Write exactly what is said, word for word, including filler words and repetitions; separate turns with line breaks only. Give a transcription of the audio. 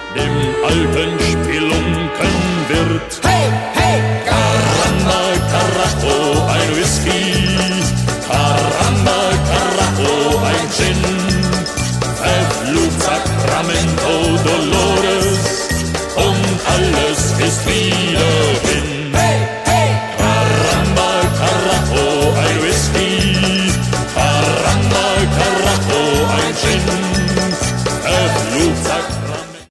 dem alten Spelunkenwirt.
Hey, hey,
Caramba, Carajo, ein Whisky